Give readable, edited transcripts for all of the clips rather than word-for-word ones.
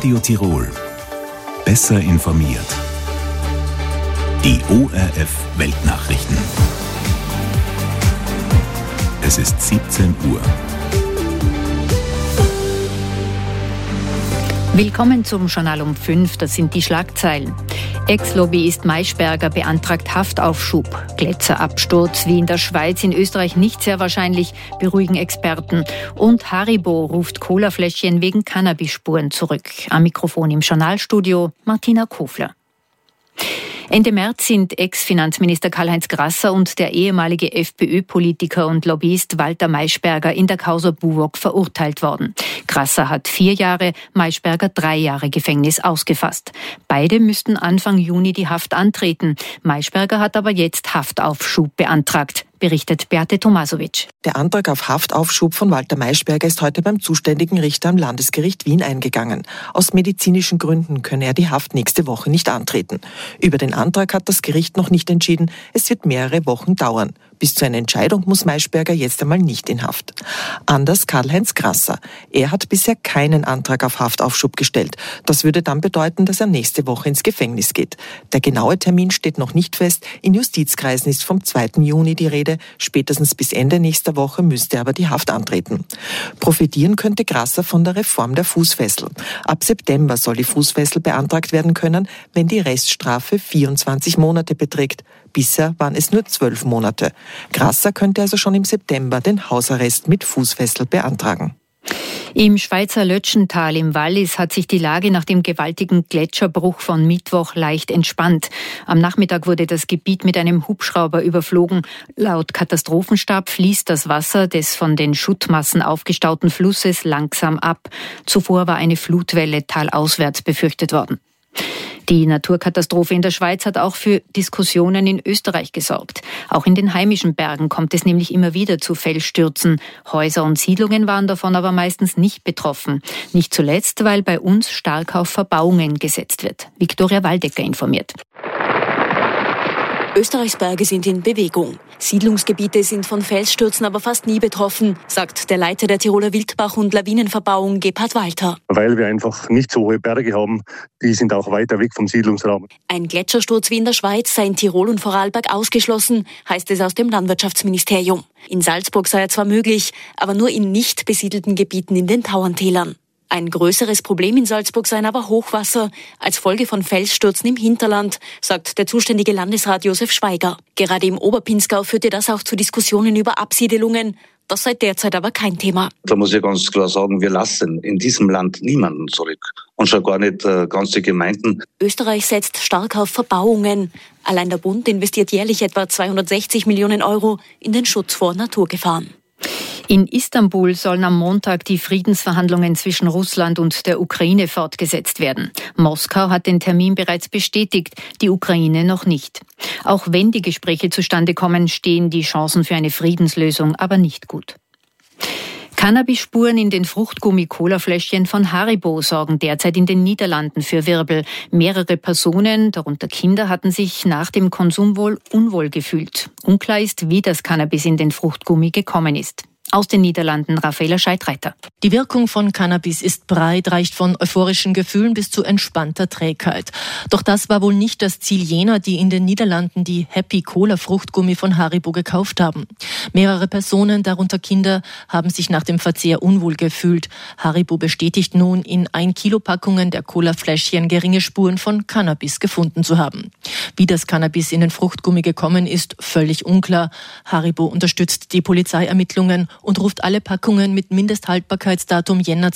Radio Tirol. Besser informiert. Die ORF Weltnachrichten. Es ist 17 Uhr. Willkommen zum Journal um 5, das sind die Schlagzeilen. Ex-Lobbyist Maischberger beantragt Haftaufschub. Gletscherabsturz wie in der Schweiz, in Österreich nicht sehr wahrscheinlich, beruhigen Experten. Und Haribo ruft Colafläschchen wegen Cannabisspuren zurück. Am Mikrofon im Journalstudio Martina Kofler. Ende März sind Ex-Finanzminister Karl-Heinz Grasser und der ehemalige FPÖ-Politiker und Lobbyist Walter Maischberger in der Causa Buwok verurteilt worden. Grasser hat 4 Jahre, Maischberger 3 Jahre Gefängnis ausgefasst. Beide müssten Anfang Juni die Haft antreten. Maischberger hat aber jetzt Haftaufschub beantragt, berichtet Beate Tomasovic. Der Antrag auf Haftaufschub von Walter Maischberger ist heute beim zuständigen Richter am Landesgericht Wien eingegangen. Aus medizinischen Gründen könne er die Haft nächste Woche nicht antreten. Über den Antrag hat das Gericht noch nicht entschieden. Es wird mehrere Wochen dauern. Bis zu einer Entscheidung muss Maischberger jetzt einmal nicht in Haft. Anders Karl-Heinz Grasser. Er hat bisher keinen Antrag auf Haftaufschub gestellt. Das würde dann bedeuten, dass er nächste Woche ins Gefängnis geht. Der genaue Termin steht noch nicht fest. In Justizkreisen ist vom 2. Juni die Rede. Spätestens bis Ende nächster Woche müsste er aber die Haft antreten. Profitieren könnte Grasser von der Reform der Fußfessel. Ab September soll die Fußfessel beantragt werden können, wenn die Reststrafe 24 Monate beträgt. Bisher waren es nur 12 Monate. Grasser könnte also schon im September den Hausarrest mit Fußfessel beantragen. Im Schweizer Lötschental im Wallis hat sich die Lage nach dem gewaltigen Gletscherbruch von Mittwoch leicht entspannt. Am Nachmittag wurde das Gebiet mit einem Hubschrauber überflogen. Laut Katastrophenstab fließt das Wasser des von den Schuttmassen aufgestauten Flusses langsam ab. Zuvor war eine Flutwelle talauswärts befürchtet worden. Die Naturkatastrophe in der Schweiz hat auch für Diskussionen in Österreich gesorgt. Auch in den heimischen Bergen kommt es nämlich immer wieder zu Felsstürzen. Häuser und Siedlungen waren davon aber meistens nicht betroffen. Nicht zuletzt, weil bei uns stark auf Verbauungen gesetzt wird. Viktoria Waldecker informiert. Österreichs Berge sind in Bewegung. Siedlungsgebiete sind von Felsstürzen aber fast nie betroffen, sagt der Leiter der Tiroler Wildbach- und Lawinenverbauung Gebhard Walter. Weil wir einfach nicht so hohe Berge haben, die sind auch weiter weg vom Siedlungsraum. Ein Gletschersturz wie in der Schweiz sei in Tirol und Vorarlberg ausgeschlossen, heißt es aus dem Landwirtschaftsministerium. In Salzburg sei er zwar möglich, aber nur in nicht besiedelten Gebieten in den Tauerntälern. Ein größeres Problem in Salzburg seien aber Hochwasser als Folge von Felsstürzen im Hinterland, sagt der zuständige Landesrat Josef Schweiger. Gerade im Oberpinzgau führte das auch zu Diskussionen über Absiedelungen. Das sei derzeit aber kein Thema. Da muss ich ganz klar sagen, wir lassen in diesem Land niemanden zurück. Und schon gar nicht ganze Gemeinden. Österreich setzt stark auf Verbauungen. Allein der Bund investiert jährlich etwa 260 Millionen Euro in den Schutz vor Naturgefahren. In Istanbul sollen am Montag die Friedensverhandlungen zwischen Russland und der Ukraine fortgesetzt werden. Moskau hat den Termin bereits bestätigt, die Ukraine noch nicht. Auch wenn die Gespräche zustande kommen, stehen die Chancen für eine Friedenslösung aber nicht gut. Cannabisspuren in den Fruchtgummi-Colafläschchen von Haribo sorgen derzeit in den Niederlanden für Wirbel. Mehrere Personen, darunter Kinder, hatten sich nach dem Konsum wohl unwohl gefühlt. Unklar ist, wie das Cannabis in den Fruchtgummi gekommen ist. Aus den Niederlanden Raffaela Scheidreiter. Die Wirkung von Cannabis ist breit, reicht von euphorischen Gefühlen bis zu entspannter Trägheit. Doch das war wohl nicht das Ziel jener, die in den Niederlanden die Happy Cola Fruchtgummi von Haribo gekauft haben. Mehrere Personen, darunter Kinder, haben sich nach dem Verzehr unwohl gefühlt. Haribo bestätigt nun, in 1 Kilo Packungen der Cola-Fläschchen geringe Spuren von Cannabis gefunden zu haben. Wie das Cannabis in den Fruchtgummi gekommen ist, völlig unklar. Haribo unterstützt die Polizeiermittlungen und ruft alle Packungen mit Mindesthaltbarkeitsdatum Jänner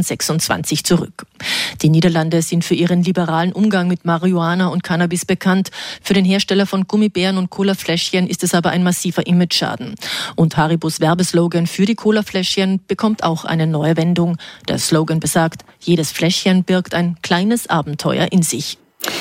2026 zurück. Die Niederlande sind für ihren liberalen Umgang mit Marihuana und Cannabis bekannt. Für den Hersteller von Gummibären und Colafläschchen ist es aber ein massiver Imageschaden. Und Haribos Werbeslogan für die Colafläschchen bekommt auch eine neue Wendung. Der Slogan besagt, jedes Fläschchen birgt ein kleines Abenteuer in sich.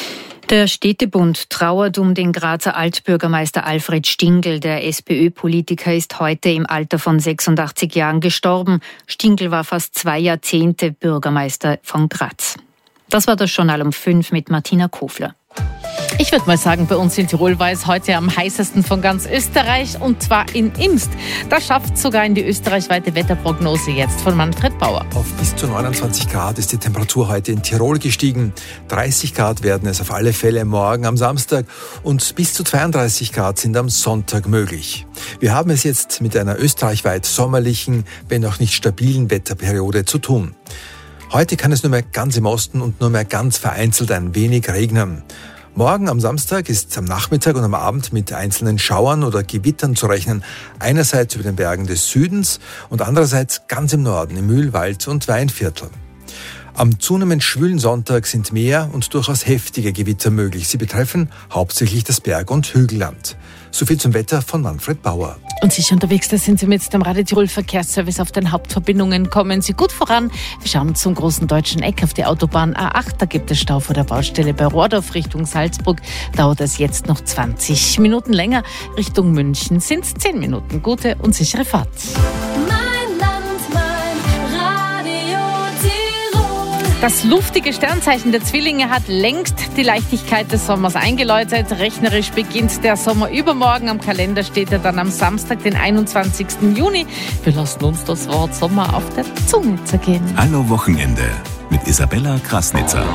Der Städtebund trauert um den Grazer Altbürgermeister Alfred Stingl. Der SPÖ-Politiker ist heute im Alter von 86 Jahren gestorben. Stingl war fast 2 Jahrzehnte Bürgermeister von Graz. Das war das Journal um 5 mit Martina Kofler. Ich würde mal sagen, bei uns in Tirol war es heute am heißesten von ganz Österreich, und zwar in Imst. Das schafft sogar in die österreichweite Wetterprognose jetzt von Manfred Bauer. Auf bis zu 29 Grad ist die Temperatur heute in Tirol gestiegen. 30 Grad werden es auf alle Fälle morgen am Samstag und bis zu 32 Grad sind am Sonntag möglich. Wir haben es jetzt mit einer österreichweit sommerlichen, wenn auch nicht stabilen Wetterperiode zu tun. Heute kann es nur mehr ganz im Osten und nur mehr ganz vereinzelt ein wenig regnen. Morgen am Samstag ist am Nachmittag und am Abend mit einzelnen Schauern oder Gewittern zu rechnen. Einerseits über den Bergen des Südens und andererseits ganz im Norden, im Mühlwald- und Weinviertel. Am zunehmend schwülen Sonntag sind mehr und durchaus heftige Gewitter möglich. Sie betreffen hauptsächlich das Berg- und Hügelland. Soviel zum Wetter von Manfred Bauer. Und sicher unterwegs, da sind Sie mit dem Radio Tirol Verkehrsservice auf den Hauptverbindungen. Kommen Sie gut voran. Wir schauen zum großen deutschen Eck auf die Autobahn A8. Da gibt es Stau vor der Baustelle bei Rohrdorf Richtung Salzburg. Dauert es jetzt noch 20 Minuten länger. Richtung München sind es 10 Minuten. Gute und sichere Fahrt. Das luftige Sternzeichen der Zwillinge hat längst die Leichtigkeit des Sommers eingeläutet. Rechnerisch beginnt der Sommer übermorgen. Am Kalender steht er dann am Samstag, den 21. Juni. Wir lassen uns das Wort Sommer auf der Zunge zergehen. Hallo Wochenende mit Isabella Krasnitzer.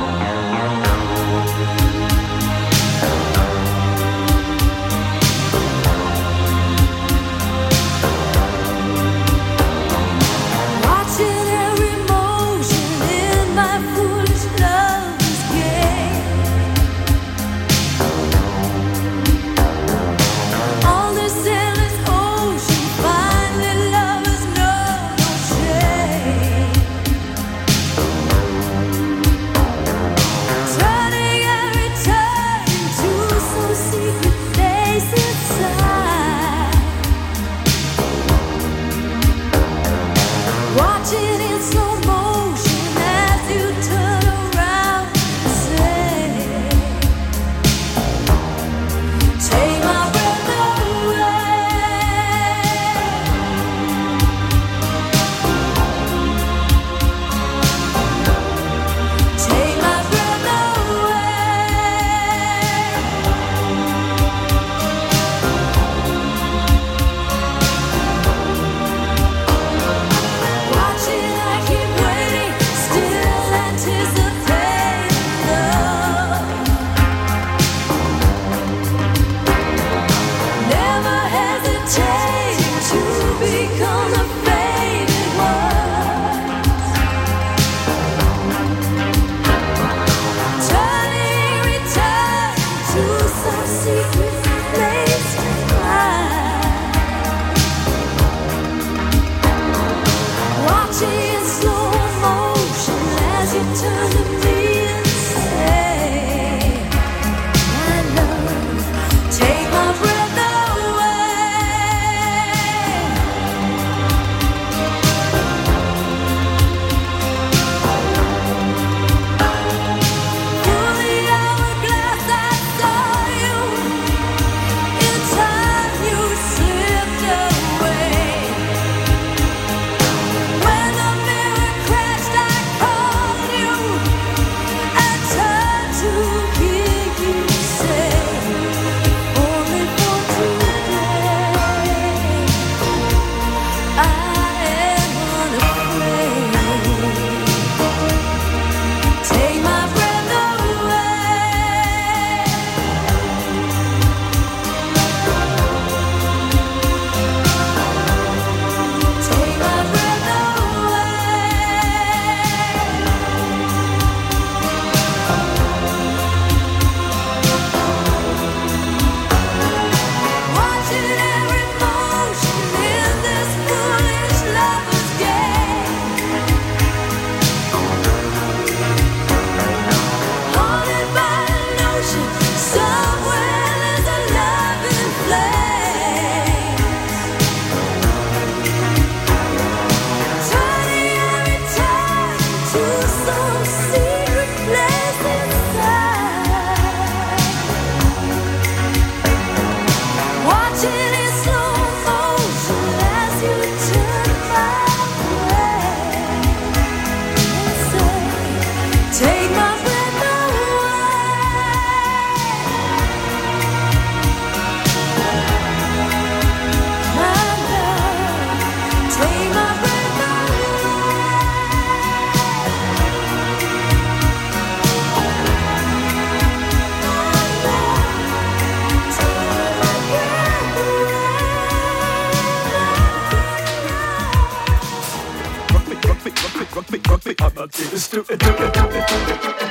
Amadeus, do it, do it, do it, do it.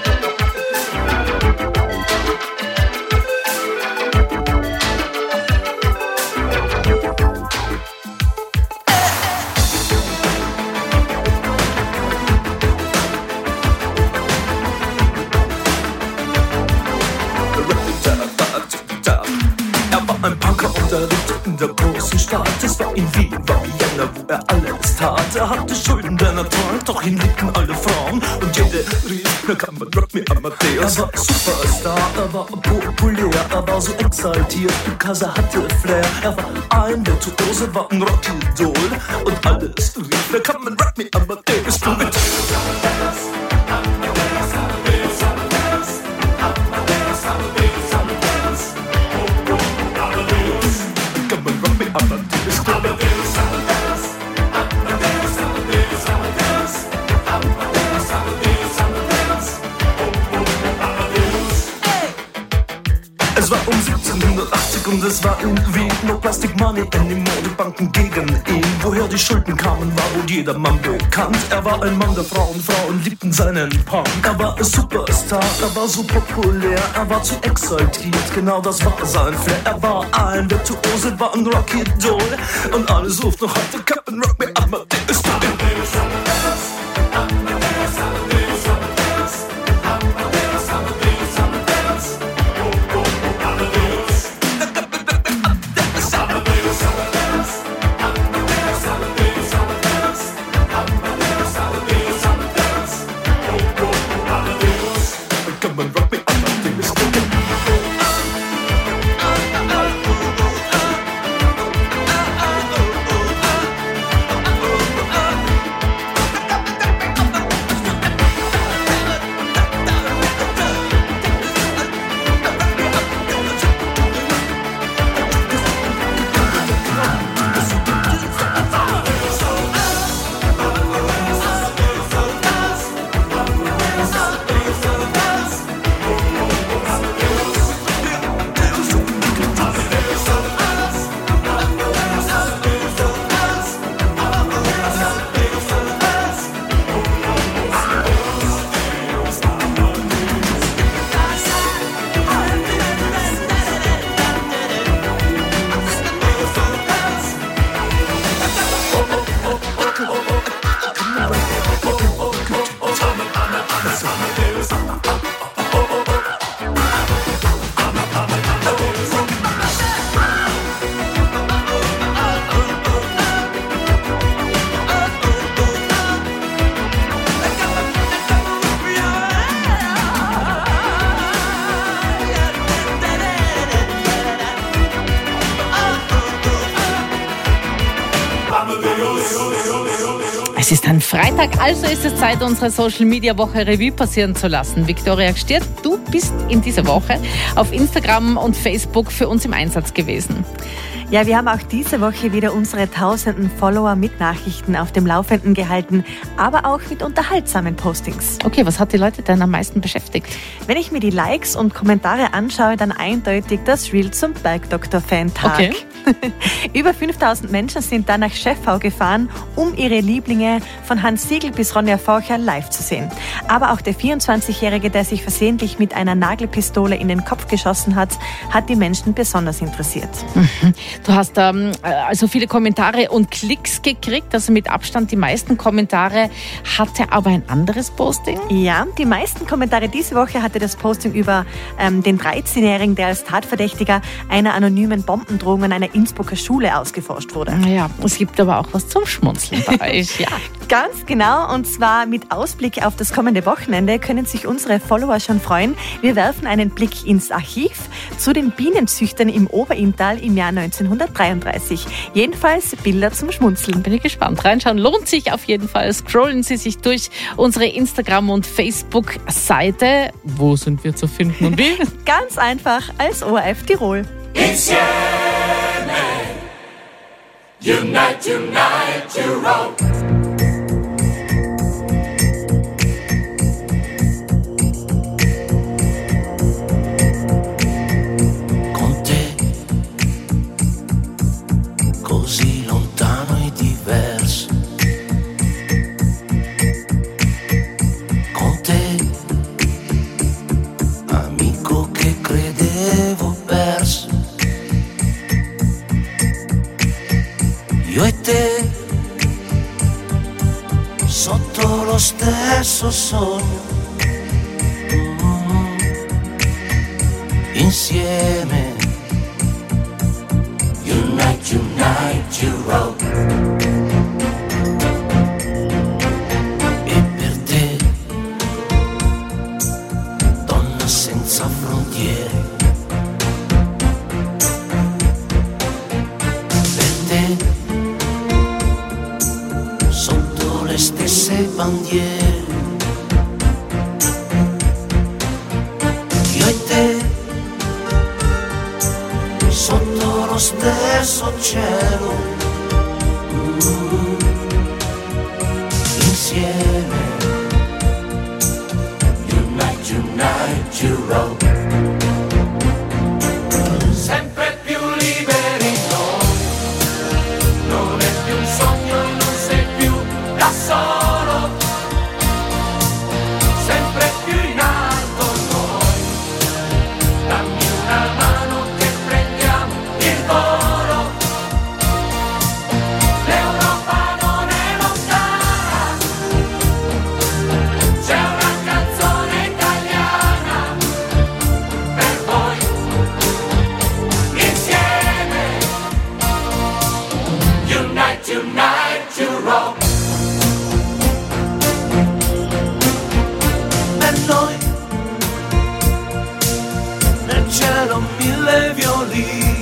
Ein Punker und er lebte in der großen Stadt. Es war in Wien, war Vienna, wo er alles tat. Er hatte Schulden, denn er trank, doch ihn liebten alle Frauen. Und jede rief, na kann man Rock Me Amadeus. Er war Superstar, er war populär, er war so exaltiert, because er hatte Flair. Er war ein Virtuose, war ein Rockidol. Und alles rief, na kann man Rock Me Amadeus. Du mit Es war um 1780 und es war in Wien. No Plastic Money anymore, die Banken gegen ihn. Woher die Schulden kamen, war wohl jedermann bekannt. Er war ein Mann der Frauen, Frauen liebten seinen Punk. Er war ein Superstar, er war so populär, er war zu exaltiert, genau das war sein Flair. Er war ein Virtuose, war ein Rockidol. Und alles ruft noch heute, Captain Rock Me Amadeus. Es ist ein Freitag, also ist es Zeit, unsere Social-Media-Woche Revue passieren zu lassen. Viktoria Gstiert, du bist in dieser Woche auf Instagram und Facebook für uns im Einsatz gewesen. Ja, wir haben auch diese Woche wieder unsere tausenden Follower mit Nachrichten auf dem Laufenden gehalten, aber auch mit unterhaltsamen Postings. Okay, was hat die Leute denn am meisten beschäftigt? Wenn ich mir die Likes und Kommentare anschaue, dann eindeutig das Reel zum Bergdoktor-Fan-Tag. Okay. Über 5000 Menschen sind dann nach Schäffau gefahren, um ihre Lieblinge von Hans Siegel bis Ronja Forcher live zu sehen. Aber auch der 24-Jährige, der sich versehentlich mit einer Nagelpistole in den Kopf geschossen hat, hat die Menschen besonders interessiert. Mhm. Du hast also viele Kommentare und Klicks gekriegt, also mit Abstand die meisten Kommentare. Hatte aber ein anderes Posting? Ja, die meisten Kommentare diese Woche hatte das Posting über den 13-Jährigen, der als Tatverdächtiger einer anonymen Bombendrohung an einer Innsbrucker Schule ausgeforscht wurde. Ja, es gibt aber auch was zum Schmunzeln bei euch. Ja. Ganz genau, und zwar mit Ausblick auf das kommende Wochenende können sich unsere Follower schon freuen. Wir werfen einen Blick ins Archiv zu den Bienenzüchtern im Oberinntal im Jahr 1933. Jedenfalls Bilder zum Schmunzeln. Bin ich gespannt. Reinschauen lohnt sich auf jeden Fall. Scrollen Sie sich durch unsere Instagram- und Facebook-Seite. Wo sind wir zu finden und wie? Ganz einfach als ORF Tirol. It's Unite, unite, Tirol. Con te, così lontano e diverso, io e te, sotto lo stesso sogno, insieme. Unite, unite, you roll. E per te, donna senza frontiere, per te, sotto le stesse bandiere, io e te, sotto lo stesso cielo, insieme. Unite, unite, you roll. Sempre più liberi noi, non è più un sogno, non sei più da solo, sempre più in alto noi, dammi una mano che prendiamo il volo, l'Europa non è lontana, c'è una canzone italiana per voi, insieme, unite, unite, you roll. Per noi, nel cielo 1000 violini,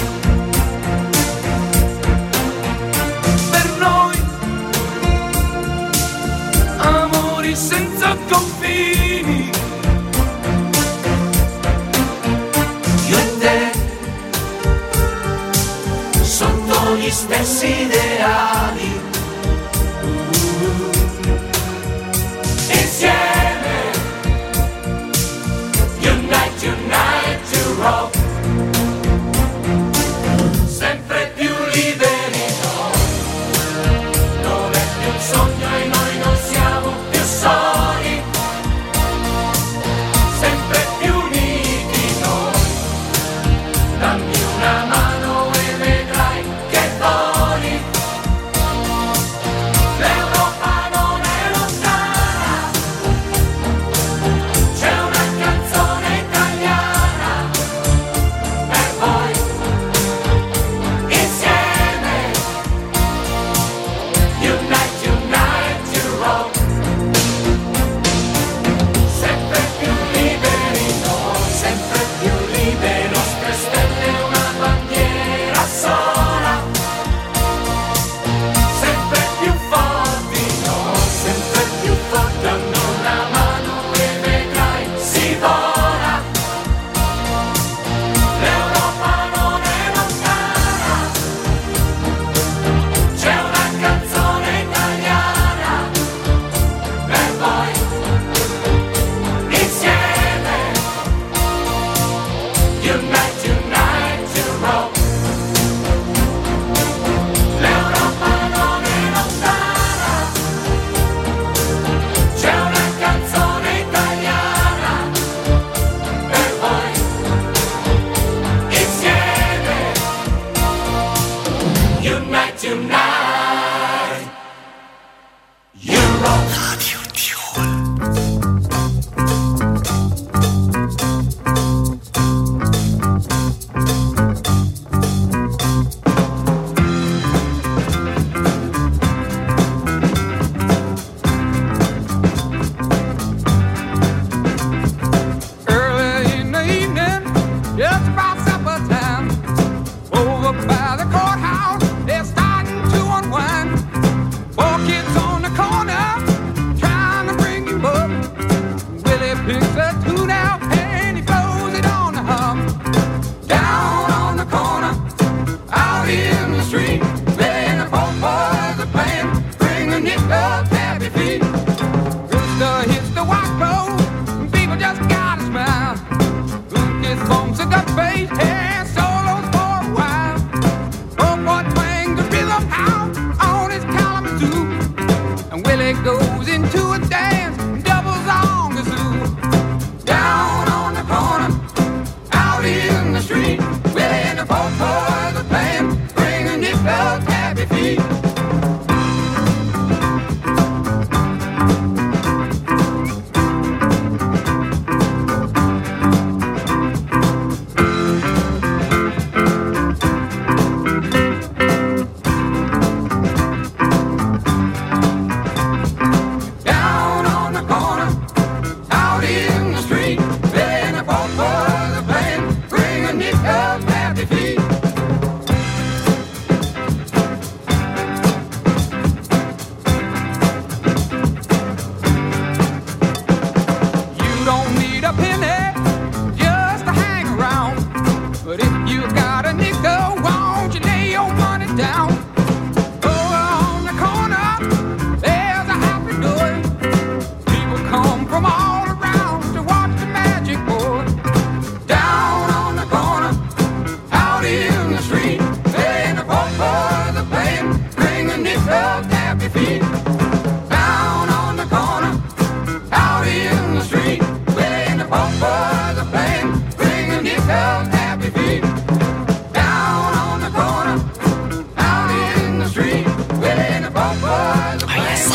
per noi, amori senza confini, io e te, sotto gli stessi ideali, Insieme, unite, unite, you roll. Sempre più liberi noi, non è più un sogno e noi non siamo più soli, sempre più uniti noi, dammi una mano e vedrai che voli,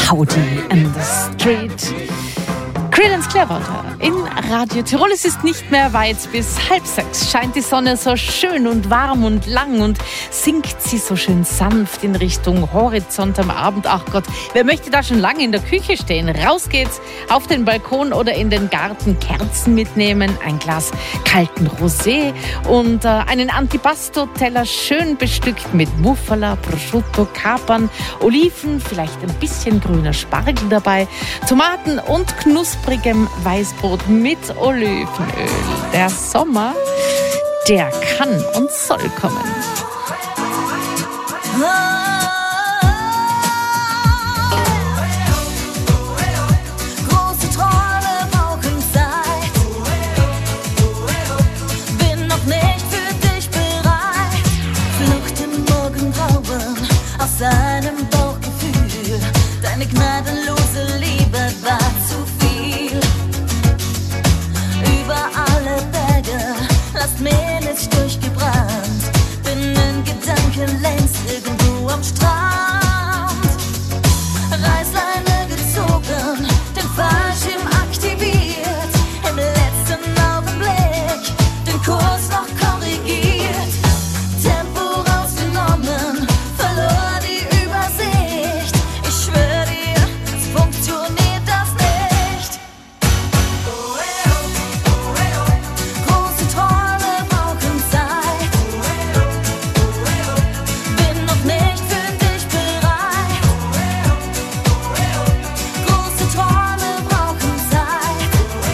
Rowdy and the Street. Creedence Clearwater in Radio Tirol. Es ist nicht mehr weit bis 5:30. Scheint die Sonne so schön und warm und lang und sinkt sie so schön sanft in Richtung Horizont am Abend. Ach Gott, wer möchte da schon lange in der Küche stehen? Raus geht's auf den Balkon oder in den Garten, Kerzen mitnehmen, ein Glas kalten Rosé und einen Antipasto-Teller schön bestückt mit Muffala, Prosciutto, Kapern, Oliven, vielleicht ein bisschen grüner Spargel dabei, Tomaten und knusprigem Weißbrot mit Olivenöl. Der Sommer, der kann und soll kommen. Große Träume brauchen Zeit. Bin noch nicht für dich bereit. Flucht im Morgengrauen aus seinem Bauchgefühl. Deine gnadenlose Liebe war zu viel. Über alle Berge, lasst mir nicht durchgebrannt. Bin in Gedanken längst irgendwo am Strand. Reißleine gezogen, den Fallschirm aktiviert. Im letzten Augenblick den Kurs noch korrigiert. Tempo rausgenommen, verlor die Übersicht. Ich schwör dir, es funktioniert das nicht. Große Träume brauchen Zeit. Bin noch nicht für dich bereit. Große Träume brauchen Zeit.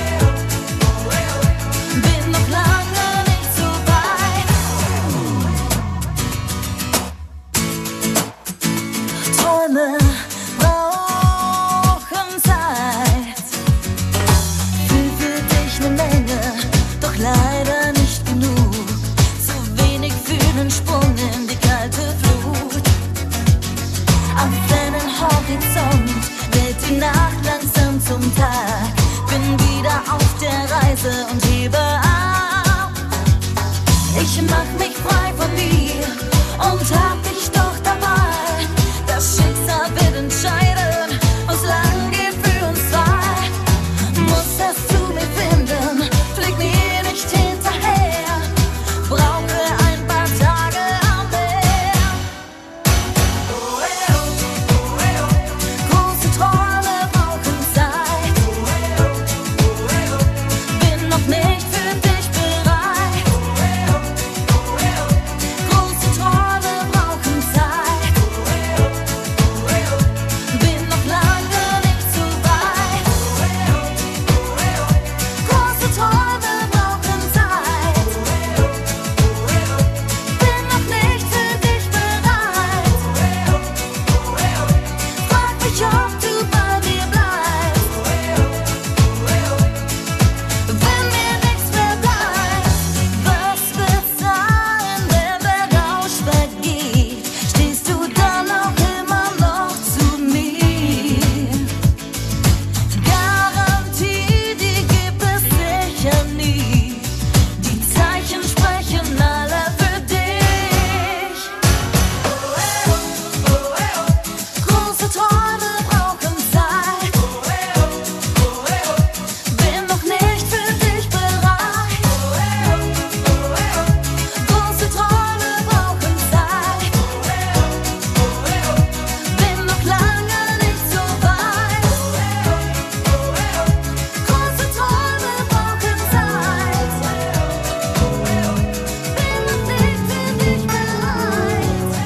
Bin noch lange nicht so weit. Träume brauchen Zeit. Fühl für dich eine Menge, doch leider nicht genug. Zu wenig für den Sprung in die kalte Flut. Am fernen Horizont wird die Nacht langsam zum Tag. Bin wieder auf der Reise und hebe ab. Ich mach mich frei von dir und hab dich doch dabei. Das Schicksal wird entscheiden, was lang geht für uns zwei. Muss es zu mir finden, flieg mir nicht hinterher. Brauche ein paar Tage am Meer. Große Träume brauchen Zeit. Bin noch nicht für dich bereit. Große Träume brauchen Zeit. Bin noch lange nicht so weit. Große Träume brauchen Zeit. Bin noch nicht für dich bereit. Frag mich, ob du bei mir bleibst. Wenn mir nichts mehr bleibt, was wird sein, wenn der Rausch vergeht? Stehst du dann auch immer noch zu mir? Garantie, die gibt es sicher nie. Die Zeichen sprechen alle für dich. Große Träume brauchen Zeit. Bin noch nicht für dich bereit. Große Träume brauchen Zeit. Bin noch lange nicht so weit. Große Träume brauchen Zeit. Bin noch nicht für dich bereit.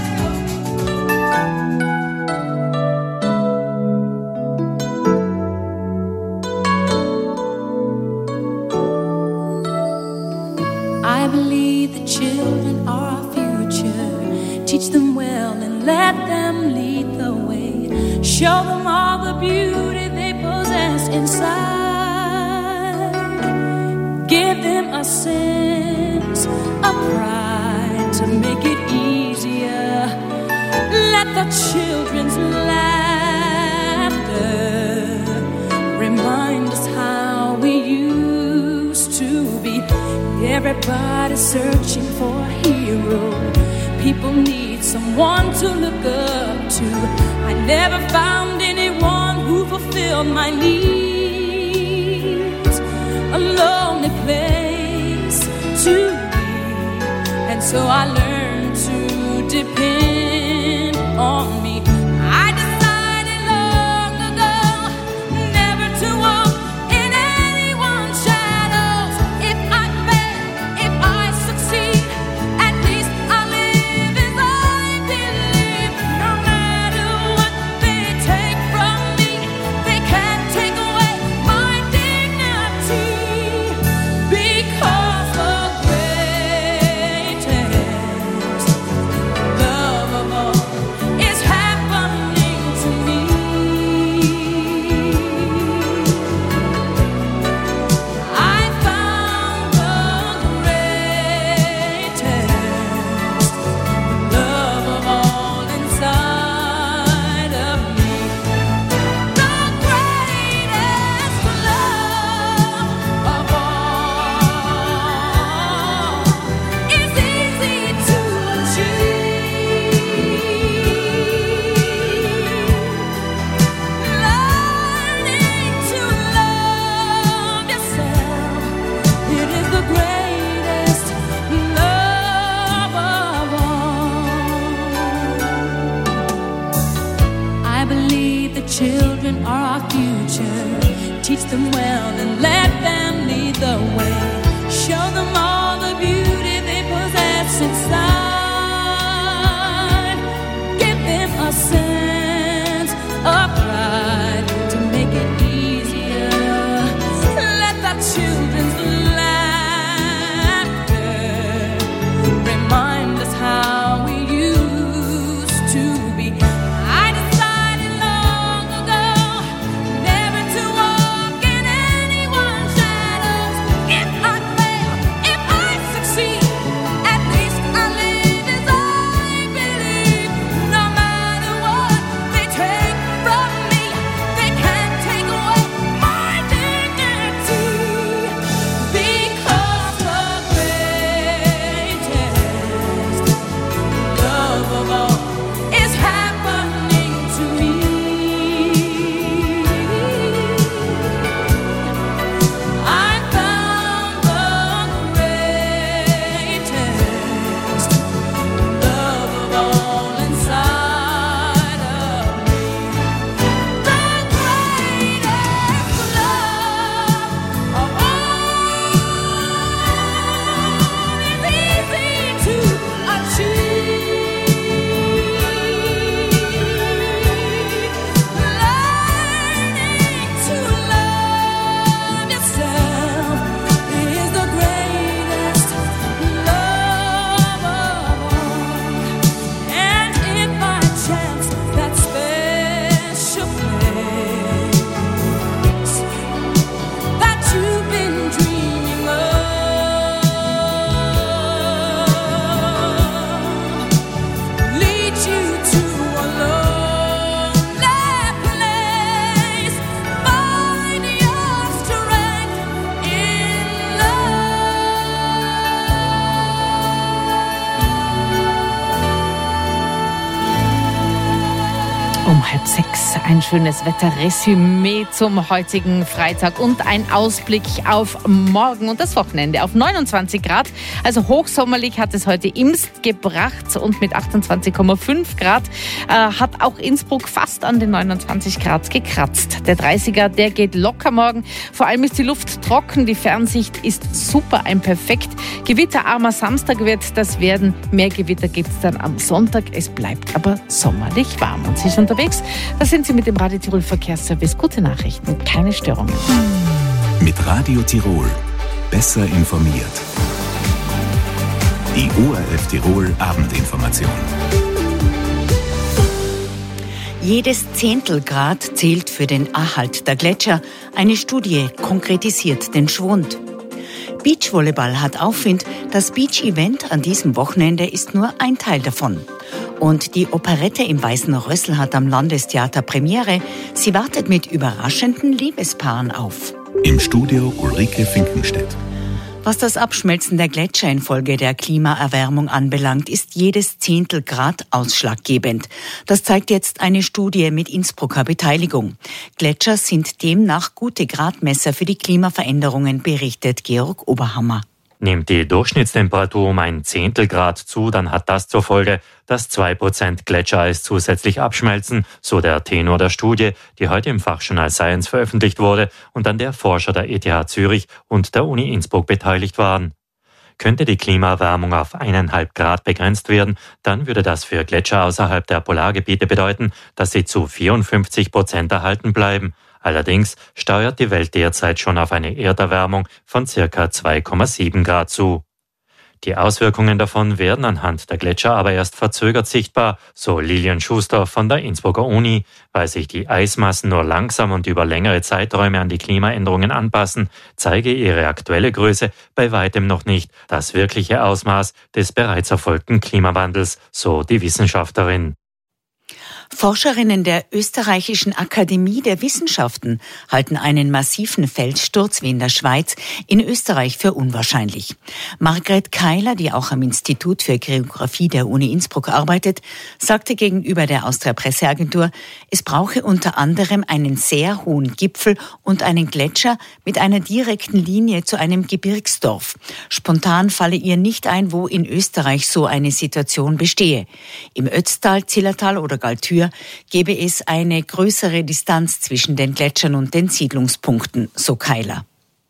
I believe the children are our future. Teach them well and let them lead the way. Show them all the beauty they possess inside. Give them a sense of pride to make it easier. Let the children's laughter remind us how we used to be. Everybody's searching for a hero. People need someone to look up to. I never found anyone fulfilled my needs. A lonely place to be, and so I learned to depend on me. I decided long ago never to walk in anyone's shadows. If I fail, if I succeed, at least I live as I believe. No matter what they take from me, they can't take away my dignity, because the greatest love of all is happening to me. I found the greatest love of all inside of me. The greatest love of all is easy to achieve. Learning to love yourself, it is the greatest love of all. I believe the children are our future. Teach them well and let them lead the way. Show them all the beauty they possess inside. Give them a sense of pride to make it easier. Let the children's laughter remind us how we used to be. I decided long ago never to walk in anyone's shadows. If I fail, if I succeed, at least I live as I believe. No matter what they take from me, they can't take away my dignity, because the greatest love of all is happening to me. I found the greatest love of all inside of me. The greatest love of all is easy to achieve. Learning to love yourself is the greatest love of all. And if by chance that special place that you've been dreaming of leads you to a lonely place, find your strength in Um 5:30 ein schönes Wetterresümee zum heutigen Freitag und ein Ausblick auf morgen und das Wochenende auf 29 Grad. Also hochsommerlich hat es heute Imst gebracht und mit 28,5 Grad hat auch Innsbruck fast an den 29 Grad gekratzt. Der 30er, der geht locker morgen. Vor allem ist die Luft trocken, die Fernsicht ist super, ein perfekt gewitterarmer Samstag wird das werden. Mehr Gewitter gibt es dann am Sonntag. Es bleibt aber sommerlich warm und Sie sind unterwegs. Da sind Sie mit dem Radio Tirol Verkehrsservice. Gute Nachrichten, keine Störungen. Mit Radio Tirol besser informiert. Die ORF Tirol Abendinformation. Jedes Zehntelgrad zählt für den Erhalt der Gletscher. Eine Studie konkretisiert den Schwund. Beachvolleyball hat Aufwind. Das Beach-Event an diesem Wochenende ist nur ein Teil davon. Und die Operette im Weißen Rössl hat am Landestheater Premiere. Sie wartet mit überraschenden Liebespaaren auf. Im Studio Ulrike Finkenstedt. Was das Abschmelzen der Gletscher infolge der Klimaerwärmung anbelangt, ist jedes Zehntelgrad ausschlaggebend. Das zeigt jetzt eine Studie mit Innsbrucker Beteiligung. Gletscher sind demnach gute Gradmesser für die Klimaveränderungen, berichtet Georg Oberhammer. Nimmt die Durchschnittstemperatur um ein Zehntelgrad zu, dann hat das zur Folge, dass 2% Gletschereis zusätzlich abschmelzen, so der Tenor der Studie, die heute im Fachjournal Science veröffentlicht wurde und an der Forscher der ETH Zürich und der Uni Innsbruck beteiligt waren. Könnte die Klimaerwärmung auf 1,5 Grad begrenzt werden, dann würde das für Gletscher außerhalb der Polargebiete bedeuten, dass sie zu 54% erhalten bleiben. Allerdings steuert die Welt derzeit schon auf eine Erderwärmung von ca. 2,7 Grad zu. Die Auswirkungen davon werden anhand der Gletscher aber erst verzögert sichtbar, so Lilian Schuster von der Innsbrucker Uni. Weil sich die Eismassen nur langsam und über längere Zeiträume an die Klimaänderungen anpassen, zeige ihre aktuelle Größe bei weitem noch nicht das wirkliche Ausmaß des bereits erfolgten Klimawandels, so die Wissenschaftlerin. Forscherinnen der Österreichischen Akademie der Wissenschaften halten einen massiven Felssturz wie in der Schweiz in Österreich für unwahrscheinlich. Margret Keiler, die auch am Institut für Geographie der Uni Innsbruck arbeitet, sagte gegenüber der Austria Presseagentur, es brauche unter anderem einen sehr hohen Gipfel und einen Gletscher mit einer direkten Linie zu einem Gebirgsdorf. Spontan falle ihr nicht ein, wo in Österreich so eine Situation bestehe. Im Ötztal, Zillertal oder Galtür gäbe es eine größere Distanz zwischen den Gletschern und den Siedlungspunkten, so Keiler.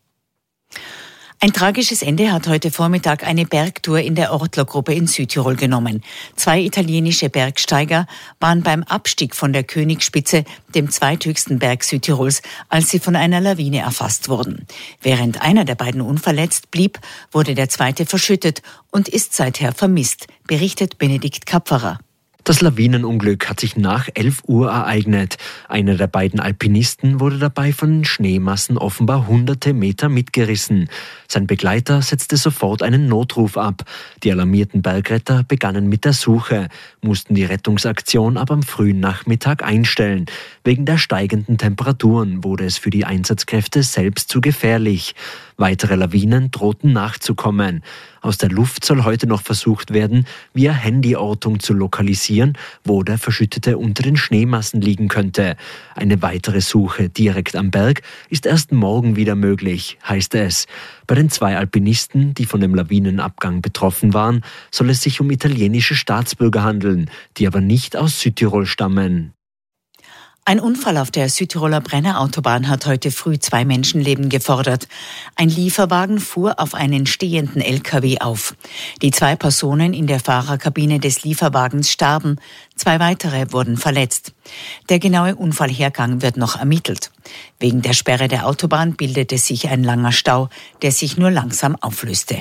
Ein tragisches Ende hat heute Vormittag eine Bergtour in der Ortler-Gruppe in Südtirol genommen. 2 italienische Bergsteiger waren beim Abstieg von der Königsspitze, dem zweithöchsten Berg Südtirols, als sie von einer Lawine erfasst wurden. Während einer der beiden unverletzt blieb, wurde der zweite verschüttet und ist seither vermisst, berichtet Benedikt Kapferer. Das Lawinenunglück hat sich nach 11 Uhr ereignet. Einer der beiden Alpinisten wurde dabei von den Schneemassen offenbar hunderte Meter mitgerissen. Sein Begleiter setzte sofort einen Notruf ab. Die alarmierten Bergretter begannen mit der Suche, mussten die Rettungsaktion aber am frühen Nachmittag einstellen. Wegen der steigenden Temperaturen wurde es für die Einsatzkräfte selbst zu gefährlich. Weitere Lawinen drohten nachzukommen. Aus der Luft soll heute noch versucht werden, via Handyortung zu lokalisieren, wo der Verschüttete unter den Schneemassen liegen könnte. Eine weitere Suche direkt am Berg ist erst morgen wieder möglich, heißt es. Bei den 2 Alpinisten, die von dem Lawinenabgang betroffen waren, soll es sich um italienische Staatsbürger handeln, die aber nicht aus Südtirol stammen. Ein Unfall auf der Südtiroler Brennerautobahn hat heute früh 2 Menschenleben gefordert. Ein Lieferwagen fuhr auf einen stehenden LKW auf. Die 2 Personen in der Fahrerkabine des Lieferwagens starben. 2 weitere wurden verletzt. Der genaue Unfallhergang wird noch ermittelt. Wegen der Sperre der Autobahn bildete sich ein langer Stau, der sich nur langsam auflöste.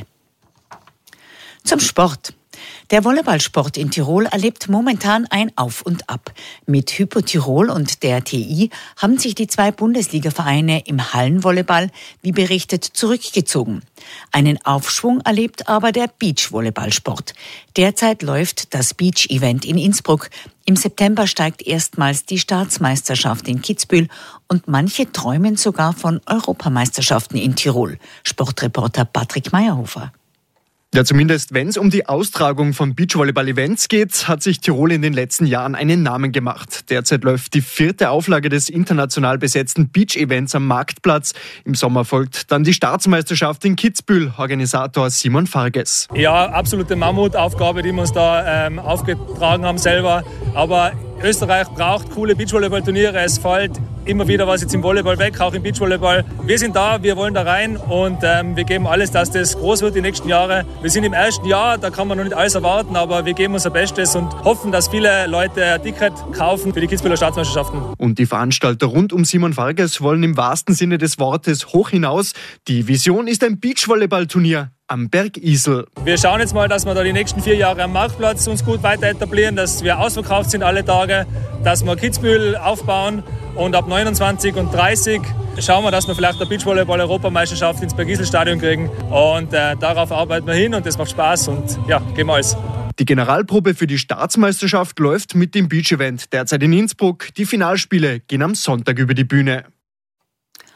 Zum Sport. Der Volleyballsport in Tirol erlebt momentan ein Auf und Ab. Mit Hypo Tirol und der TI haben sich die 2 Bundesligavereine im Hallenvolleyball, wie berichtet, zurückgezogen. Einen Aufschwung erlebt aber der Beachvolleyballsport. Derzeit läuft das Beach-Event in Innsbruck. Im September steigt erstmals die Staatsmeisterschaft in Kitzbühel und manche träumen sogar von Europameisterschaften in Tirol. Sportreporter Patrick Meyerhofer. Ja, zumindest wenn es um die Austragung von Beachvolleyball-Events geht, hat sich Tirol in den letzten Jahren einen Namen gemacht. Derzeit läuft die 4. Auflage des international besetzten Beach-Events am Marktplatz. Im Sommer folgt dann die Staatsmeisterschaft in Kitzbühel, Organisator Simon Farges. Ja, absolute Mammutaufgabe, die wir uns da aufgetragen haben selber. Aber Österreich braucht coole Beachvolleyball-Turniere. Es fällt immer wieder was jetzt im Volleyball weg, auch im Beachvolleyball. Wir sind da, wir wollen da rein und wir geben alles, dass das groß wird die nächsten Jahre. Wir sind im ersten Jahr, da kann man noch nicht alles erwarten, aber wir geben unser Bestes und hoffen, dass viele Leute ein Ticket kaufen für die Kitzbüheler Staatsmeisterschaften. Und die Veranstalter rund um Simon Farges wollen im wahrsten Sinne des Wortes hoch hinaus. Die Vision ist ein Beachvolleyball-Turnier am Bergisel. Wir schauen jetzt mal, dass wir da die nächsten 4 Jahre am Marktplatz uns gut weiter etablieren, dass wir ausverkauft sind alle Tage, dass wir Kitzbühel aufbauen und ab 29 und 30 schauen wir, dass wir vielleicht eine Beachvolleyball-Europameisterschaft ins Bergisel-Stadion kriegen und darauf arbeiten wir hin und das macht Spaß und ja, geben wir alles. Die Generalprobe für die Staatsmeisterschaft läuft mit dem Beach-Event derzeit in Innsbruck. Die Finalspiele gehen am Sonntag über die Bühne.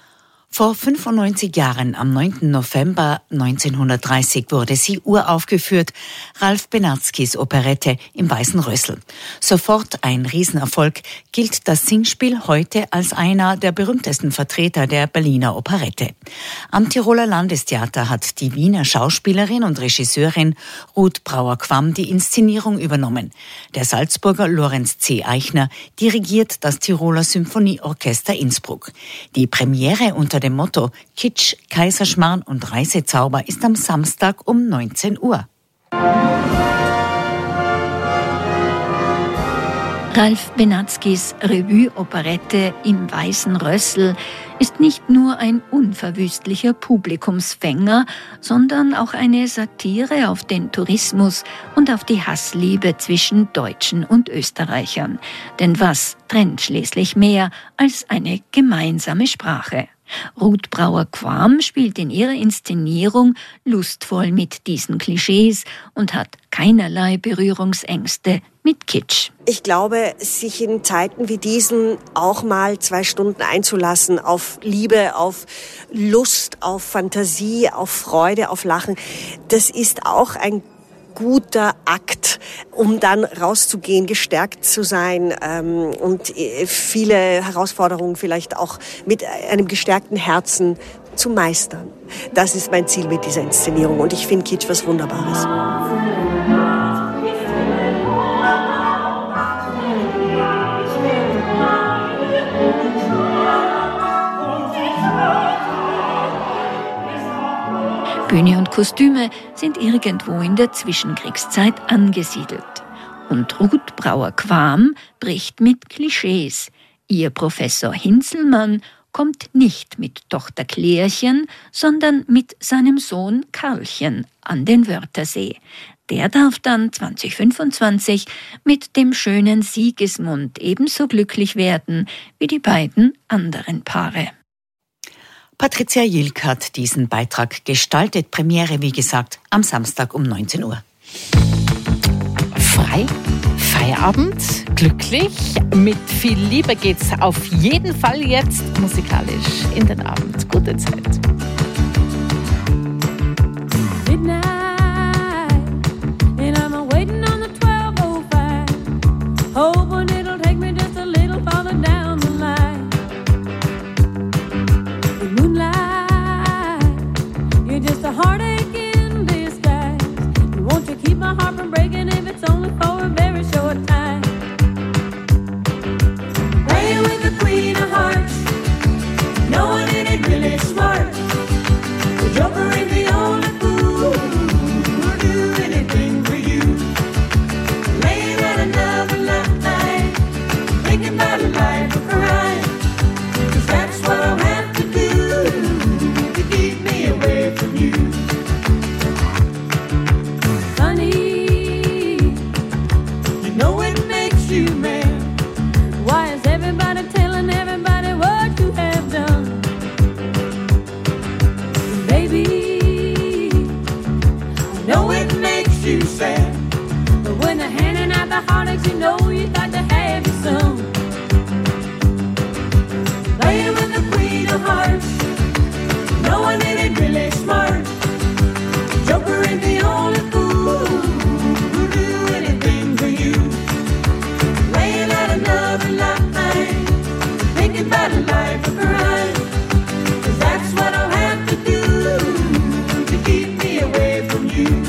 Vor 95 Jahren, am 9. November 1930, wurde sie uraufgeführt, Ralph Benatskys Operette im Weißen Rössl. Sofort ein Riesenerfolg, gilt das Singspiel heute als einer der berühmtesten Vertreter der Berliner Operette. Am Tiroler Landestheater hat die Wiener Schauspielerin und Regisseurin Ruth Brauer-Quam die Inszenierung übernommen. Der Salzburger Lorenz C. Eichner dirigiert das Tiroler Symphonieorchester Innsbruck. Die Premiere unter dem Motto Kitsch, Kaiserschmarrn und Reisezauber ist am Samstag um 19 Uhr. Ralph Benatskys Revue-Operette im Weißen Rössl ist nicht nur ein unverwüstlicher Publikumsfänger, sondern auch eine Satire auf den Tourismus und auf die Hassliebe zwischen Deutschen und Österreichern. Denn was trennt schließlich mehr als eine gemeinsame Sprache? Ruth Brauer-Quam spielt in ihrer Inszenierung lustvoll mit diesen Klischees und hat keinerlei Berührungsängste mit Kitsch. Ich glaube, sich in Zeiten wie diesen auch mal 2 Stunden einzulassen auf Liebe, auf Lust, auf Fantasie, auf Freude, auf Lachen, das ist auch ein guter Akt, um dann rauszugehen, gestärkt zu sein und viele Herausforderungen vielleicht auch mit einem gestärkten Herzen zu meistern. Das ist mein Ziel mit dieser Inszenierung und ich finde Kitsch was Wunderbares. Bühne und Kostüme sind irgendwo in der Zwischenkriegszeit angesiedelt. Und Ruth Brauer-Quam bricht mit Klischees. Ihr Professor Hinzelmann kommt nicht mit Tochter Klärchen, sondern mit seinem Sohn Karlchen an den Wörthersee. Der darf dann 2025 mit dem schönen Sigismund ebenso glücklich werden wie die beiden anderen Paare. Patricia Jilk hat diesen Beitrag gestaltet. Premiere, wie gesagt, am Samstag um 19 Uhr. Frei, Feierabend, glücklich, mit viel Liebe geht's auf jeden Fall jetzt musikalisch in den Abend. Gute Zeit. Midnight, and I'm waiting on the 12:05, hoping it'll take me just a little farther down the line. Just a heartache in disguise. Won't you keep my heart from breaking if it's only for a very short time? Playing with the Queen of Hearts, knowing it ain't really smart. The Joker ain't the only fool who'll do anything for you. Laying out another night, thinking about a life of crime. 'Cause that's what I'll have to do to keep me away from you. Honey, you know it makes you mad. Why is everybody telling everybody what you have done? And baby, I know it makes you sad. But when they're handing out the heartaches, you know you got to have your some. Playing with the Queen of Hearts, knowing it ain't really smart. Joker ain't the only fool who'll do anything for you. Laying out another line, thinking about a life of crime. 'Cause that's what I'll have to do to keep me away from you.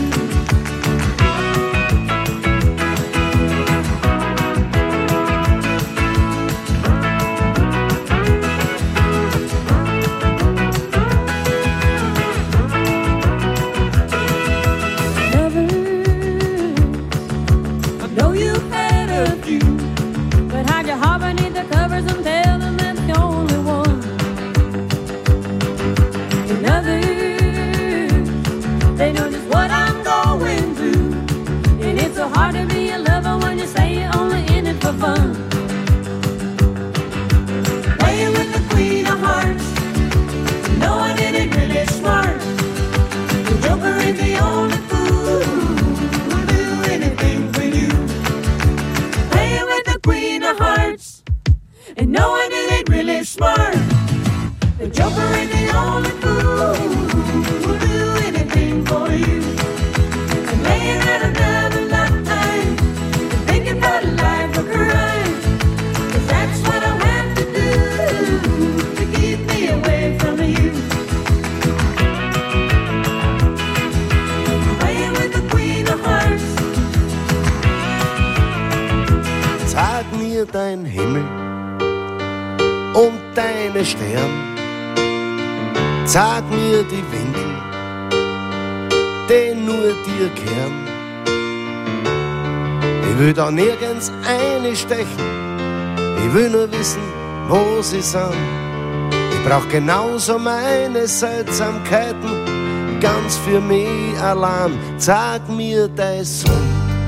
The joker ain't the only fool who'll do anything for you. And laying at another line, and thinking about life or crime. 'Cause that's what I'll have to do to keep me away from you. Playing with the Queen of Hearts. Sag mir dein Himmel und deine Sterne. Sag mir die Winkel, die nur dir kehren. Ich will da nirgends einstechen, ich will nur wissen, wo sie sind. Ich brauch genauso meine Seltsamkeiten, ganz für mich allein. Sag mir dein Sonne,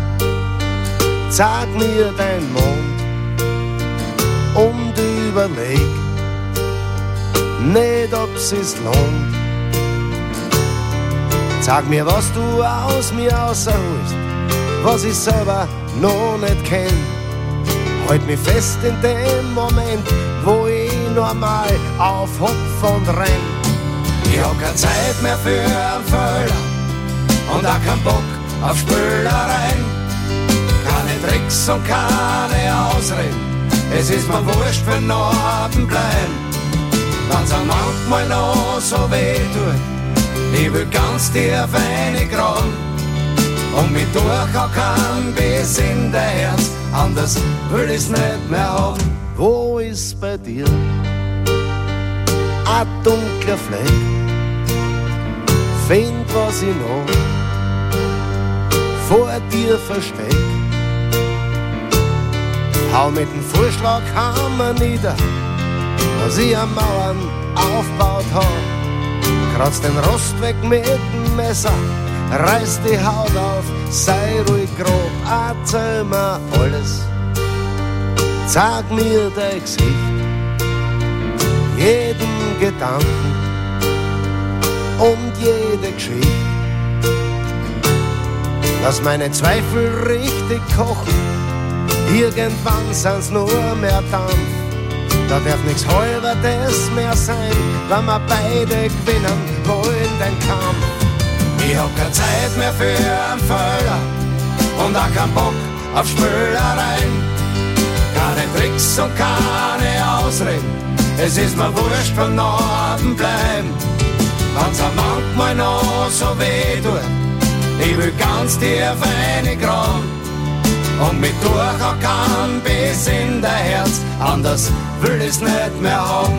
sag mir dein Mond und überleg nicht, ob es lohnt. Sag mir, was du aus mir rausholst, was ich selber noch nicht kenn. Halt mich fest in dem Moment, wo ich normal aufhopf und renn. Ich hab keine Zeit mehr für einen Fehler und auch keinen Bock auf Spülereien. Keine Tricks und keine Ausreden, es ist mir wurscht, für Norden bleiben. Wenn's am manchmal noch so weh tut, ich will ganz tief reingraben und mich durchhacken bis in dein Herz, anders will ich's nicht mehr haben. Wo ist bei dir ein dunkler Fleck? Find, was ich noch vor dir versteck. Hau mit dem Vorschlaghammer nieder, was ich am Mauern aufgebaut hab. Kratz den Rost weg mit dem Messer, reiß die Haut auf, sei ruhig grob, erzähl mir alles. Sag mir dein Gesicht, jeden Gedanken und jede Geschichte. Lass meine Zweifel richtig kochen, irgendwann sind's nur mehr Dampf. Da darf nichts Halberdes mehr sein, wenn wir beide gewinnen wollen den Kampf. Ich hab keine Zeit mehr für einen Fehler und auch keinen Bock auf Spülereien. Keine Tricks und keine Ausreden, es ist mir wurscht, vom Norden bleiben. Wenn's am manchmal noch so weh tut, ich will ganz tief reingraben und mich durchhacken bis in dein Herz, anders will ich's nicht mehr haben.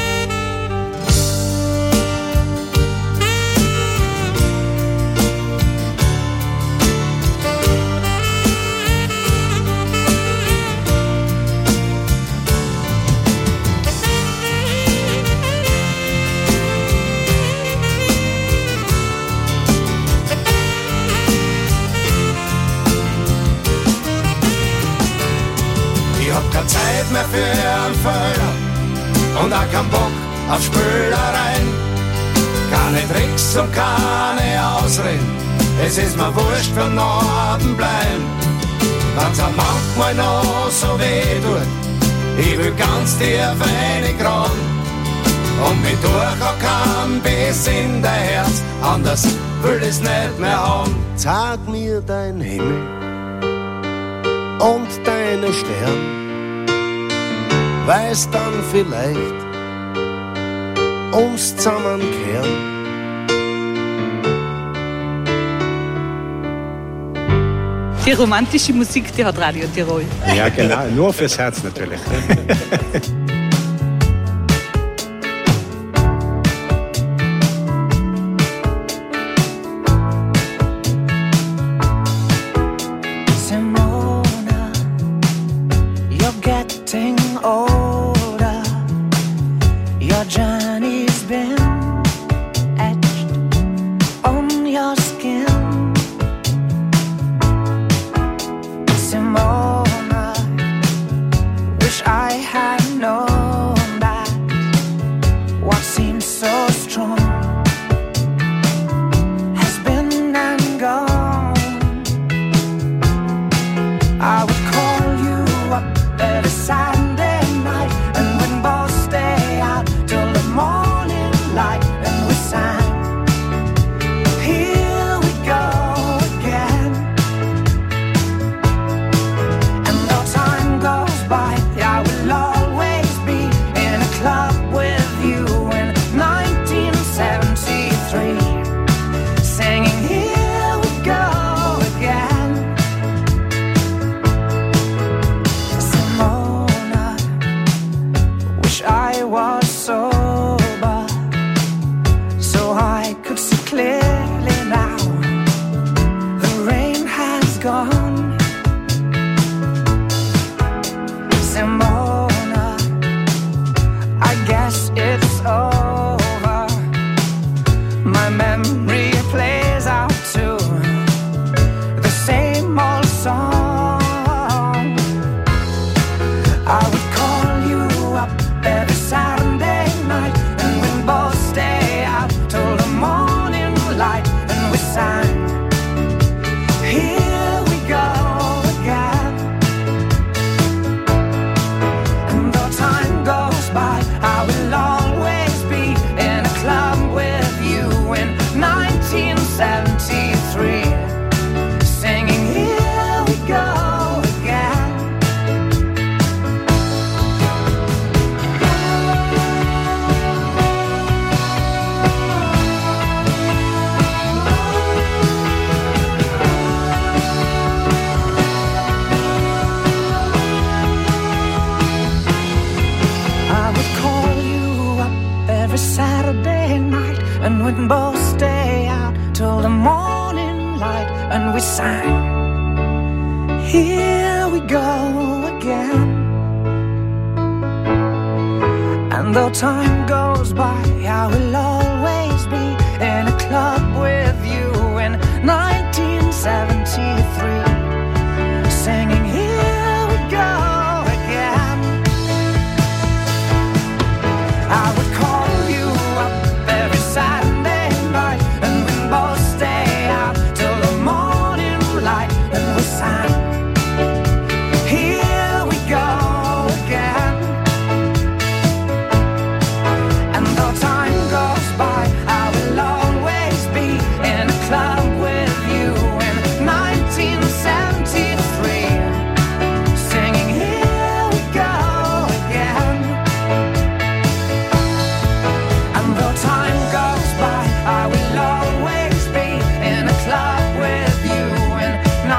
Zeit mehr für einen Fehler und auch keinen Bock auf Spülereien. Keine Tricks und keine Ausreden, es ist mir wurscht, vom Norden bleiben. Wenn's am manchmal noch so weh tut, ich will ganz tief reingraben und mich durchhacken bis in dein Herz, anders will ich's nicht mehr haben. Sag mir dein Himmel und deine Sterne, weiß dann vielleicht uns zusammenkehren. Die romantische Musik, die hat Radio Tirol. Ja, genau, nur fürs Herz natürlich. Saturday night, and we'd both stay out till the morning. can both stay out till the morning light. And we sang, here we go again. And though time goes by, I will always be in a club with you in 1973, singing here we go again. I would call you up every Saturday night, and we both stay out till the morning light. And we sang, here we go again. And though time goes by, I will always be in a club with you in 1973, singing here we go again. And though time goes by, I will always be in a club with you in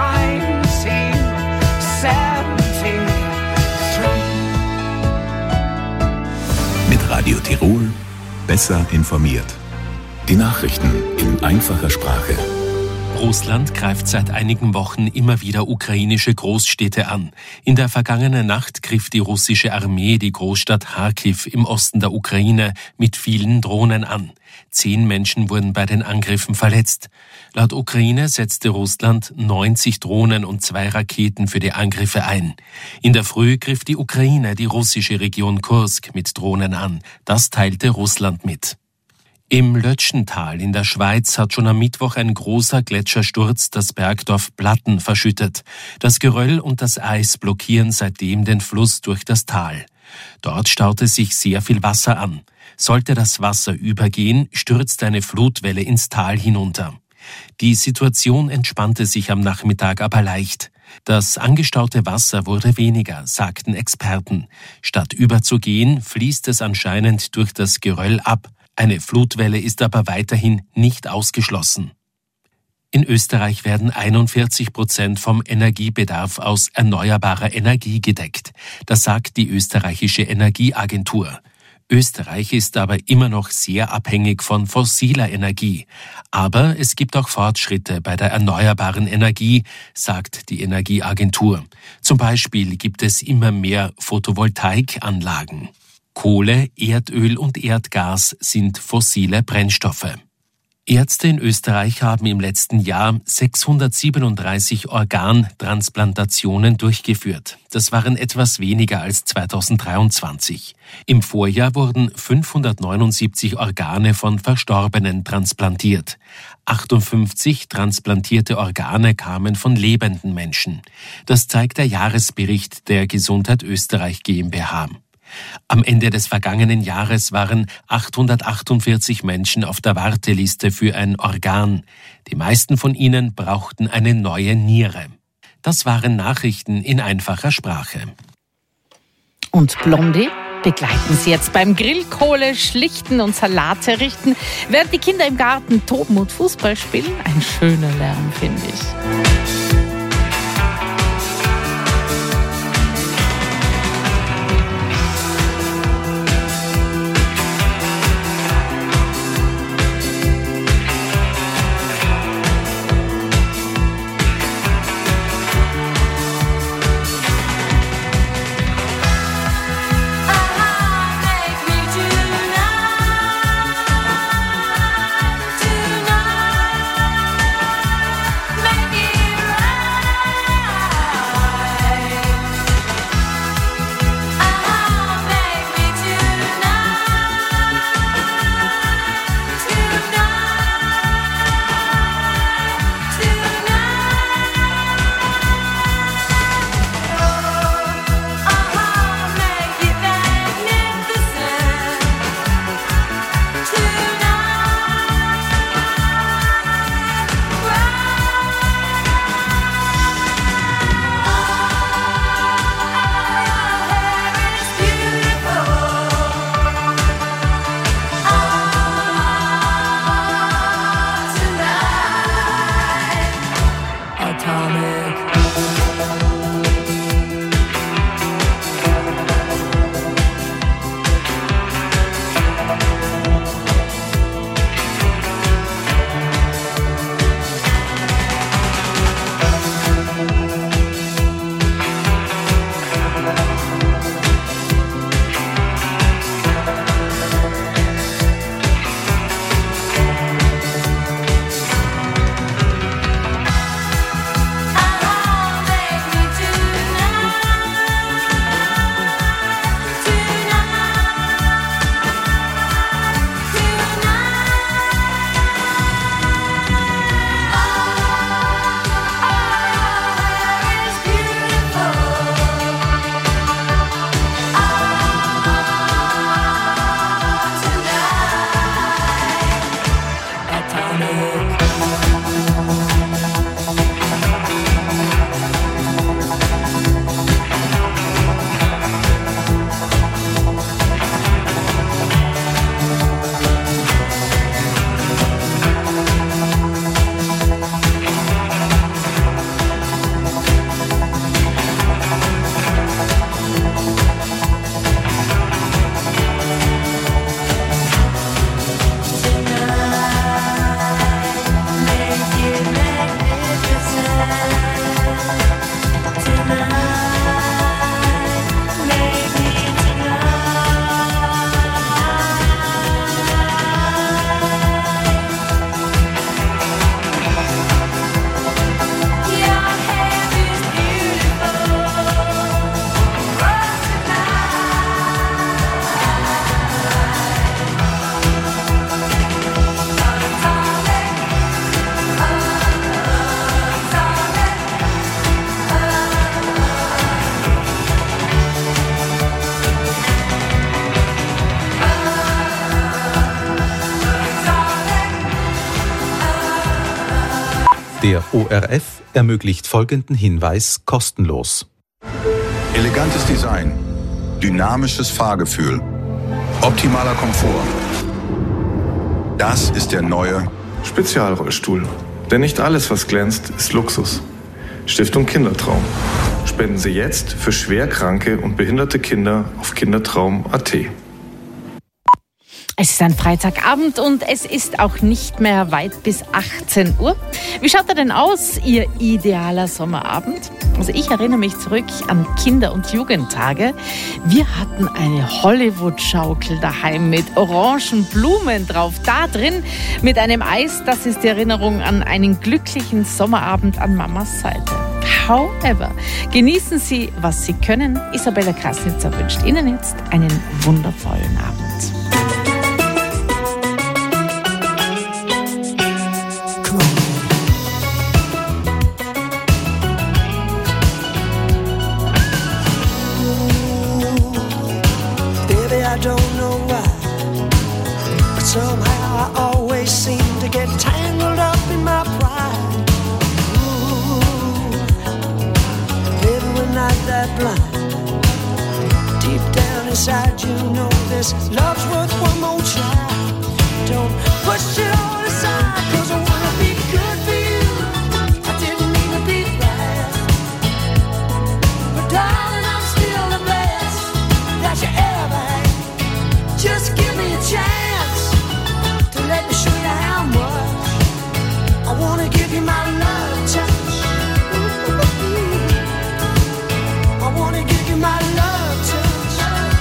1973. Mit Radio Tirol besser informiert. Die Nachrichten in einfacher Sprache. Russland greift seit einigen Wochen immer wieder ukrainische Großstädte an. In der vergangenen Nacht griff die russische Armee die Großstadt Kharkiv im Osten der Ukraine mit vielen Drohnen an. 10 Menschen wurden bei den Angriffen verletzt. Laut Ukraine setzte Russland 90 Drohnen und 2 Raketen für die Angriffe ein. In der Früh griff die Ukraine die russische Region Kursk mit Drohnen an. Das teilte Russland mit. Im Lötschental in der Schweiz hat schon am Mittwoch ein großer Gletschersturz das Bergdorf Platten verschüttet. Das Geröll und das Eis blockieren seitdem den Fluss durch das Tal. Dort staute sich sehr viel Wasser an. Sollte das Wasser übergehen, stürzt eine Flutwelle ins Tal hinunter. Die Situation entspannte sich am Nachmittag aber leicht. Das angestaute Wasser wurde weniger, sagten Experten. Statt überzugehen, fließt es anscheinend durch das Geröll ab. Eine Flutwelle ist aber weiterhin nicht ausgeschlossen. In Österreich werden 41% vom Energiebedarf aus erneuerbarer Energie gedeckt. Das sagt die österreichische Energieagentur. Österreich ist aber immer noch sehr abhängig von fossiler Energie. Aber es gibt auch Fortschritte bei der erneuerbaren Energie, sagt die Energieagentur. Zum Beispiel gibt es immer mehr Photovoltaikanlagen. Kohle, Erdöl und Erdgas sind fossile Brennstoffe. Ärzte in Österreich haben im letzten Jahr 637 Organtransplantationen durchgeführt. Das waren etwas weniger als 2023. Im Vorjahr wurden 579 Organe von Verstorbenen transplantiert. 58 transplantierte Organe kamen von lebenden Menschen. Das zeigt der Jahresbericht der Gesundheit Österreich GmbH. Am Ende des vergangenen Jahres waren 848 Menschen auf der Warteliste für ein Organ. Die meisten von ihnen brauchten eine neue Niere. Das waren Nachrichten in einfacher Sprache. Und Blondie begleiten Sie jetzt beim Grillkohle schlichten und Salate richten, während die Kinder im Garten toben und Fußball spielen. Ein schöner Lärm, finde ich. Make it right. Der ORF ermöglicht folgenden Hinweis kostenlos. Elegantes Design, dynamisches Fahrgefühl, optimaler Komfort. Das ist der neue Spezialrollstuhl. Denn nicht alles, was glänzt, ist Luxus. Stiftung Kindertraum. Spenden Sie jetzt für schwerkranke und behinderte Kinder auf kindertraum.at. Es ist ein Freitagabend und es ist auch nicht mehr weit bis 18 Uhr. Wie schaut er denn aus, Ihr idealer Sommerabend? Also ich erinnere mich zurück an Kinder- und Jugendtage. Wir hatten eine Hollywood-Schaukel daheim mit orangen Blumen drauf. Da drin mit einem Eis, das ist die Erinnerung an einen glücklichen Sommerabend an Mamas Seite. However, genießen Sie, was Sie können. Isabella Krasnitzer wünscht Ihnen jetzt einen wundervollen Abend. I don't know why, but somehow I always seem to get tangled up in my pride. Ooh, baby, we're not that blind. Deep down inside you know this love's worth one more try. Don't push it all aside, 'cause I wanna be good for you. I didn't mean to be bad, but darling, I'm still the best that you ever had. Just give me a chance to let me show you how much I wanna give you my love touch. I wanna give you my love touch.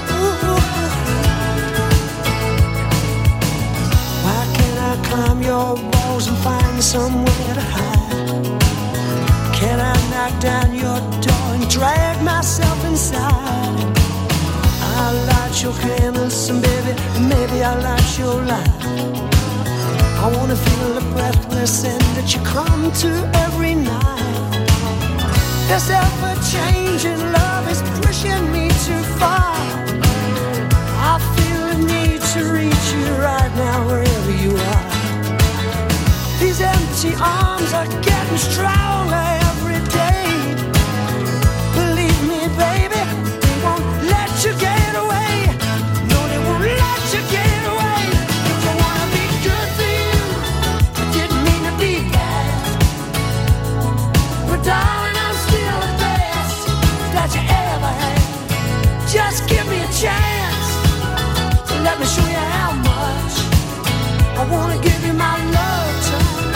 Why can't I climb your walls and find somewhere to hide? Can I knock down your door and drag myself inside? I'll light your candles and baby, maybe I'll light your light. I wanna feel the breathless end that you come to every night. This ever-changing love is pushing me too far. I feel the need to reach you right now wherever you are. These empty arms are getting stronger every day. Believe me, baby, they won't let you get away. No, they won't let you get away. 'Cause I wanna be good for you. I didn't mean to be bad, but darling, I'm still the best that you ever had. Just give me a chance to let me show you how much I wanna give you my love touch.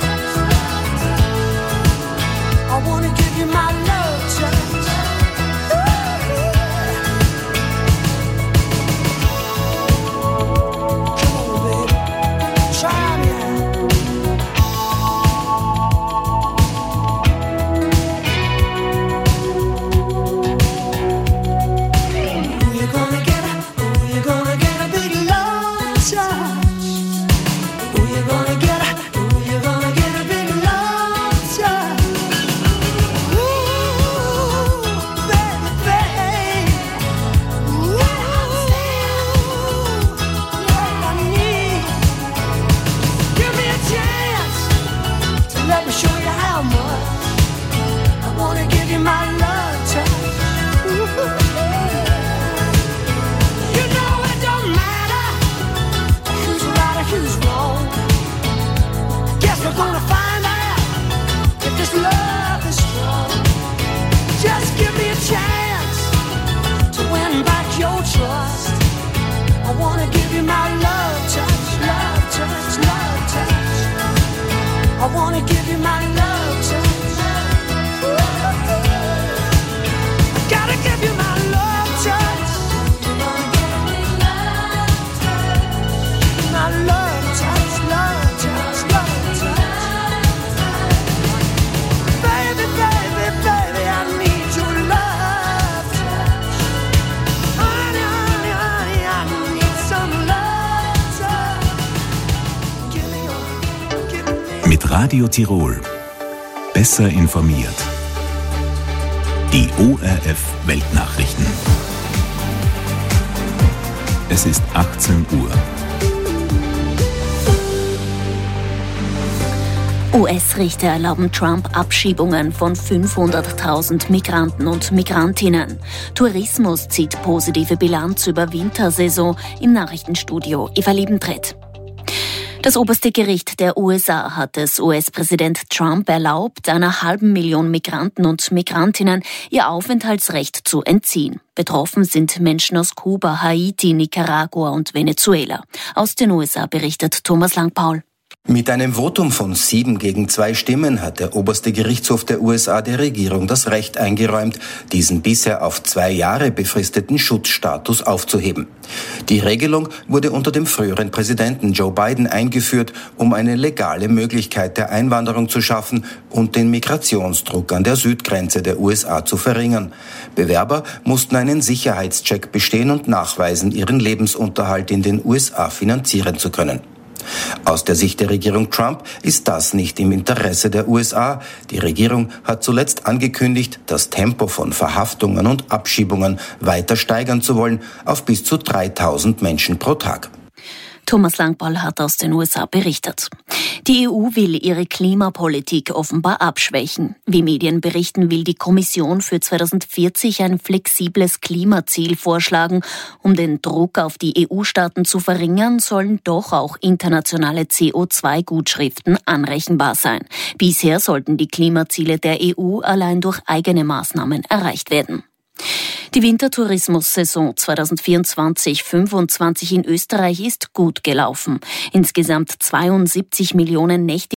I wanna give you my love touch. Radio Tirol. Besser informiert. Die ORF Weltnachrichten. Es ist 18 Uhr. US-Richter erlauben Trump Abschiebungen von 500.000 Migranten und Migrantinnen. Tourismus zieht positive Bilanz über Wintersaison. Im Nachrichtenstudio Eva Liebentritt. Das oberste Gericht der USA hat es US-Präsident Trump erlaubt, 500.000 Migranten und Migrantinnen ihr Aufenthaltsrecht zu entziehen. Betroffen sind Menschen aus Kuba, Haiti, Nicaragua und Venezuela. Aus den USA berichtet Thomas Langpaul. Mit einem Votum von 7-2 Stimmen hat der oberste Gerichtshof der USA der Regierung das Recht eingeräumt, diesen bisher auf 2 Jahre befristeten Schutzstatus aufzuheben. Die Regelung wurde unter dem früheren Präsidenten Joe Biden eingeführt, um eine legale Möglichkeit der Einwanderung zu schaffen und den Migrationsdruck an der Südgrenze der USA zu verringern. Bewerber mussten einen Sicherheitscheck bestehen und nachweisen, ihren Lebensunterhalt in den USA finanzieren zu können. Aus der Sicht der Regierung Trump ist das nicht im Interesse der USA. Die Regierung hat zuletzt angekündigt, das Tempo von Verhaftungen und Abschiebungen weiter steigern zu wollen auf bis zu 3.000 Menschen pro Tag. Thomas Langpaul hat aus den USA berichtet. Die EU will ihre Klimapolitik offenbar abschwächen. Wie Medien berichten, will die Kommission für 2040 ein flexibles Klimaziel vorschlagen. Um den Druck auf die EU-Staaten zu verringern, sollen doch auch internationale CO2-Gutschriften anrechenbar sein. Bisher sollten die Klimaziele der EU allein durch eigene Maßnahmen erreicht werden. Die Wintertourismus-Saison 2024-25 in Österreich ist gut gelaufen. Insgesamt 72 Millionen Nächte